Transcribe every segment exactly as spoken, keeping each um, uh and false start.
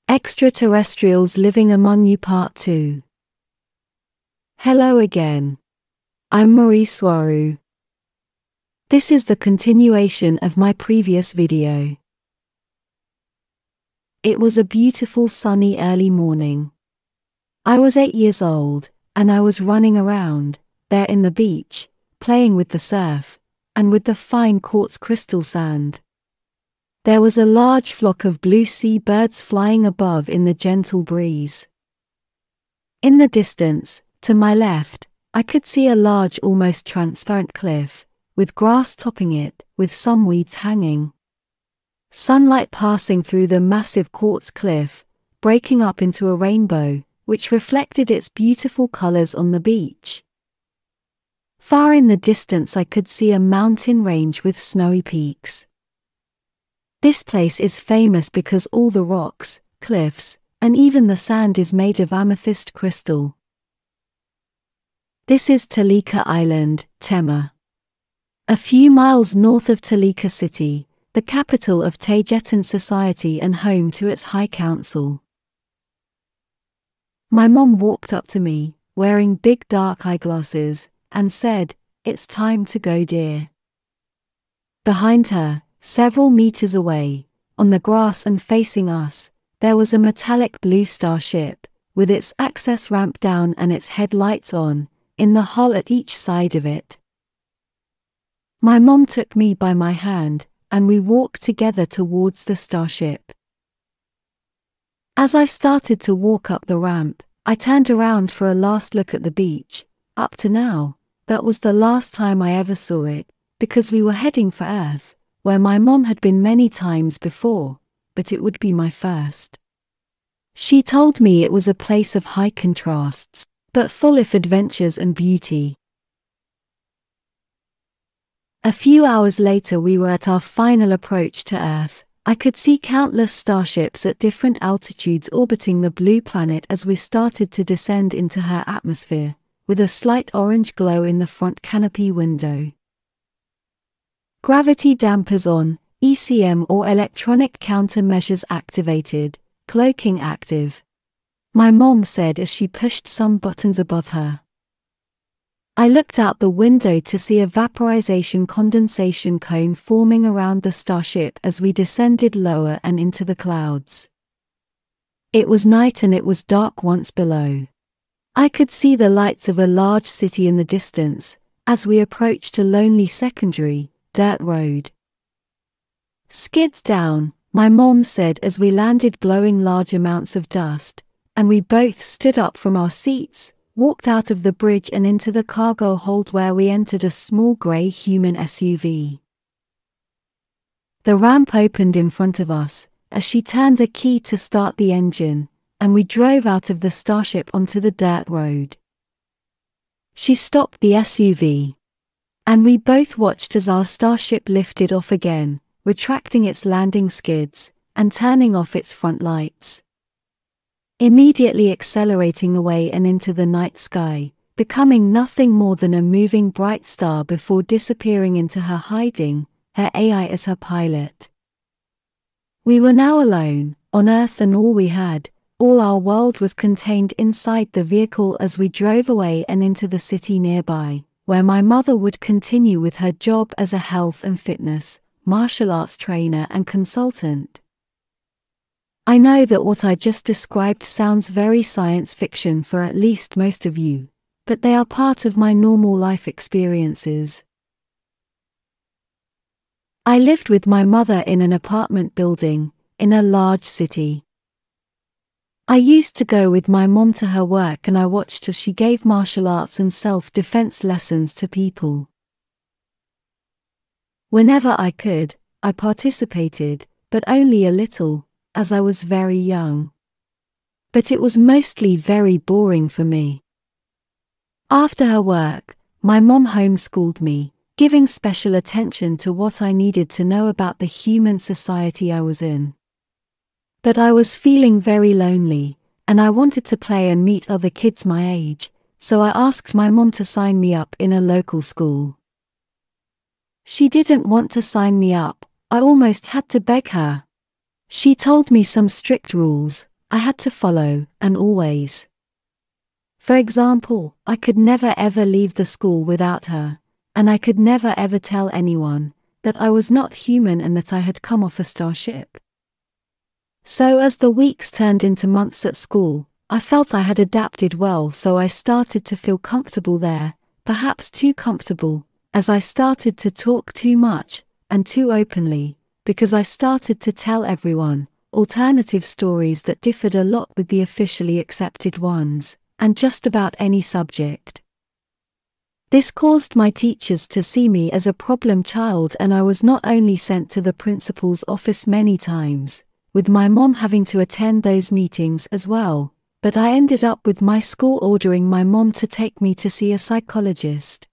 Extraterrestrials Living Among You Part two. Hello again. I'm Marie Soirou. This is the continuation of my previous video. It was a beautiful sunny early morning. I was eight years old, and I was running around, there in the beach, playing with the surf, and with the fine quartz crystal sand. There was a large flock of blue sea birds flying above in the gentle breeze. In the distance, to my left, I could see a large almost transparent cliff, with grass topping it, with some weeds hanging. Sunlight passing through the massive quartz cliff, breaking up into a rainbow, which reflected its beautiful colors on the beach. Far in the distance I could see a mountain range with snowy peaks. This place is famous because all the rocks, cliffs, and even the sand is made of amethyst crystal. This is Talika Island, Tema. A few miles north of Talika City, the capital of Tagetan Society and home to its High Council. My mom walked up to me, wearing big dark eyeglasses, and said, "It's time to go, dear." Behind her, several meters away, on the grass and facing us, there was a metallic blue starship, with its access ramp down and its headlights on, in the hull at each side of it. My mom took me by my hand, and we walked together towards the starship. As I started to walk up the ramp, I turned around for a last look at the beach. Up to now, that was the last time I ever saw it, because we were heading for Earth, where my mom had been many times before, but it would be my first. She told me it was a place of high contrasts, but full of adventures and beauty. A few hours later we were at our final approach to Earth. I could see countless starships at different altitudes orbiting the blue planet as we started to descend into her atmosphere, with a slight orange glow in the front canopy window. Gravity dampers on, E C M or electronic countermeasures activated, cloaking active, my mom said as she pushed some buttons above her. I looked out the window to see a vaporization condensation cone forming around the starship as we descended lower and into the clouds. It was night and it was dark once below. I could see the lights of a large city in the distance, as we approached a lonely secondary, dirt road. "Skids down," my mom said as we landed blowing large amounts of dust, and we both stood up from our seats, walked out of the bridge and into the cargo hold where we entered a small grey human S U V. The ramp opened in front of us, as she turned the key to start the engine, and we drove out of the starship onto the dirt road. She stopped the S U V. And we both watched as our starship lifted off again, retracting its landing skids, and turning off its front lights. Immediately accelerating away and into the night sky, becoming nothing more than a moving bright star before disappearing into her hiding, her A I as her pilot. We were now alone, on Earth, and all we had, all our world was contained inside the vehicle as we drove away and into the city nearby, where my mother would continue with her job as a health and fitness, martial arts trainer and consultant. I know that what I just described sounds very science fiction for at least most of you, but they are part of my normal life experiences. I lived with my mother in an apartment building, in a large city. I used to go with my mom to her work and I watched as she gave martial arts and self-defense lessons to people. Whenever I could, I participated, but only a little, as I was very young. But it was mostly very boring for me. After her work, my mom homeschooled me, giving special attention to what I needed to know about the human society I was in. But I was feeling very lonely, and I wanted to play and meet other kids my age, so I asked my mom to sign me up in a local school. She didn't want to sign me up, I almost had to beg her. She told me some strict rules, I had to follow, and always. For example, I could never ever leave the school without her, and I could never ever tell anyone that I was not human and that I had come off a starship. So as the weeks turned into months at school, I felt I had adapted well, so I started to feel comfortable there, perhaps too comfortable, as I started to talk too much, and too openly, because I started to tell everyone alternative stories that differed a lot with the officially accepted ones, and just about any subject. This caused my teachers to see me as a problem child, and I was not only sent to the principal's office many times, with my mom having to attend those meetings as well, but I ended up with my school ordering my mom to take me to see a psychologist.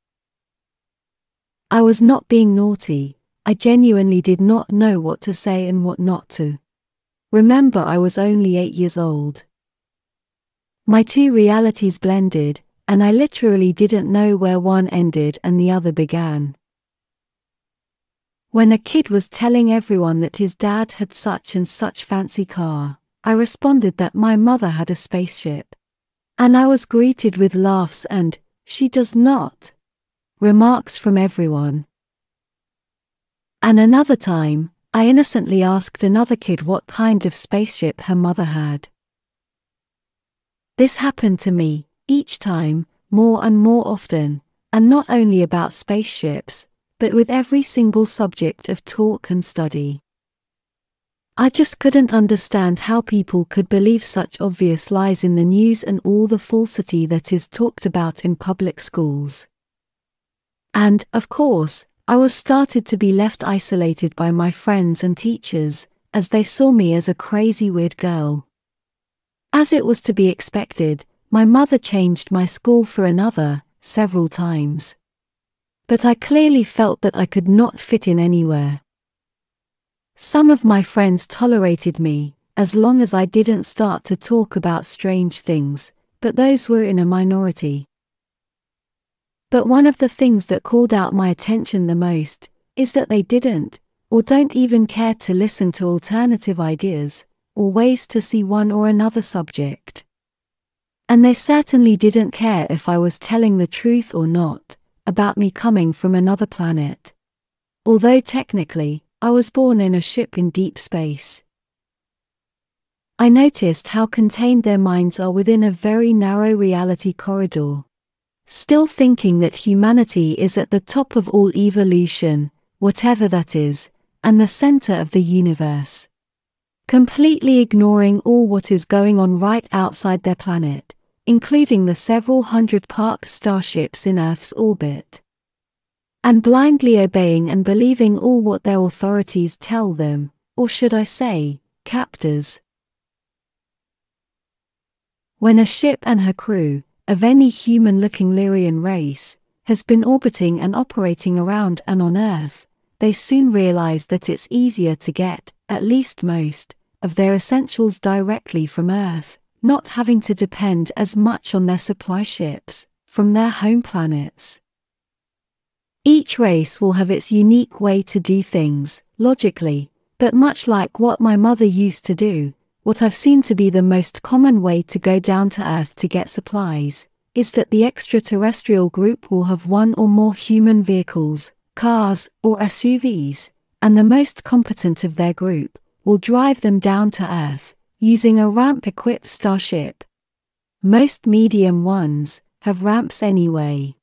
I was not being naughty, I genuinely did not know what to say and what not to. Remember, I was only eight years old. My two realities blended, and I literally didn't know where one ended and the other began. When a kid was telling everyone that his dad had such and such fancy car, I responded that my mother had a spaceship. And I was greeted with laughs and, "She does not," remarks from everyone. And another time, I innocently asked another kid what kind of spaceship her mother had. This happened to me, each time, more and more often, and not only about spaceships, but with every single subject of talk and study. I just couldn't understand how people could believe such obvious lies in the news and all the falsity that is talked about in public schools. And, of course, I was started to be left isolated by my friends and teachers, as they saw me as a crazy weird girl. As it was to be expected, my mother changed my school for another, several times. But I clearly felt that I could not fit in anywhere. Some of my friends tolerated me, as long as I didn't start to talk about strange things, but those were in a minority. But one of the things that called out my attention the most is that they didn't, or don't even care to listen to alternative ideas, or ways to see one or another subject. And they certainly didn't care if I was telling the truth or not, about me coming from another planet. Although technically, I was born in a ship in deep space. I noticed how contained their minds are within a very narrow reality corridor. Still thinking that humanity is at the top of all evolution, whatever that is, and the center of the universe. Completely ignoring all what is going on right outside their planet, including the several hundred parked starships in Earth's orbit. And blindly obeying and believing all what their authorities tell them, or should I say, captors. When a ship and her crew, of any human-looking Lyrian race, has been orbiting and operating around and on Earth, they soon realize that it's easier to get, at least most, of their essentials directly from Earth, not having to depend as much on their supply ships from their home planets. Each race will have its unique way to do things, logically, but much like what my mother used to do, what I've seen to be the most common way to go down to Earth to get supplies, is that the extraterrestrial group will have one or more human vehicles, cars, or S U Vs, and the most competent of their group will drive them down to Earth, using a ramp-equipped starship. Most medium ones have ramps anyway.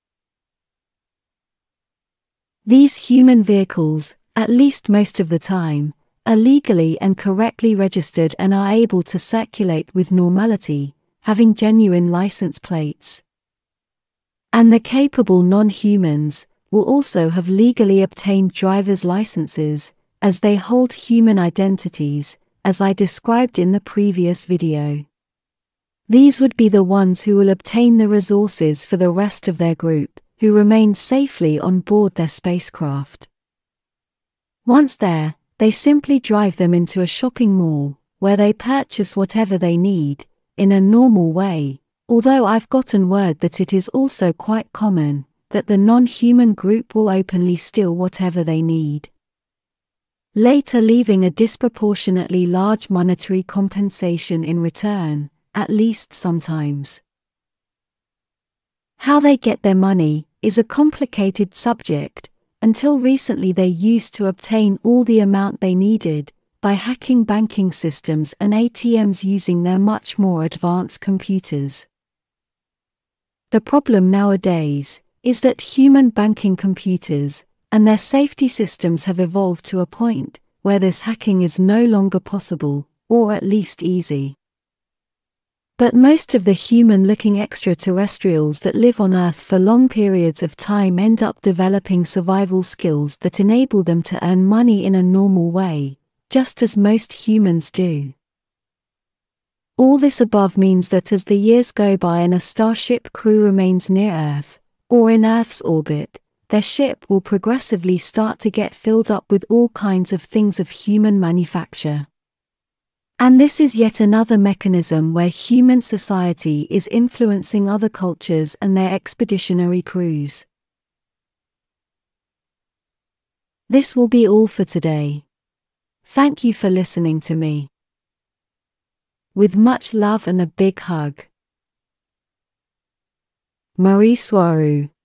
These human vehicles, at least most of the time, are legally and correctly registered and are able to circulate with normality, having genuine license plates. And the capable non-humans will also have legally obtained driver's licenses, as they hold human identities, as I described in the previous video. These would be the ones who will obtain the resources for the rest of their group, who remain safely on board their spacecraft. Once there, they simply drive them into a shopping mall, where they purchase whatever they need, in a normal way, although I've gotten word that it is also quite common, that the non-human group will openly steal whatever they need. later leaving a disproportionately large monetary compensation in return, at least sometimes. How they get their money is a complicated subject. Until recently they used to obtain all the amount they needed by hacking banking systems and A T Ms using their much more advanced computers. The problem nowadays is that human banking computers and their safety systems have evolved to a point where this hacking is no longer possible, or at least easy. But most of the human-looking extraterrestrials that live on Earth for long periods of time end up developing survival skills that enable them to earn money in a normal way, just as most humans do. All this above means that as the years go by and a starship crew remains near Earth, or in Earth's orbit, their ship will progressively start to get filled up with all kinds of things of human manufacture. And this is yet another mechanism where human society is influencing other cultures and their expeditionary crews. This will be all for today. Thank you for listening to me. With much love and a big hug. Marie Soirou.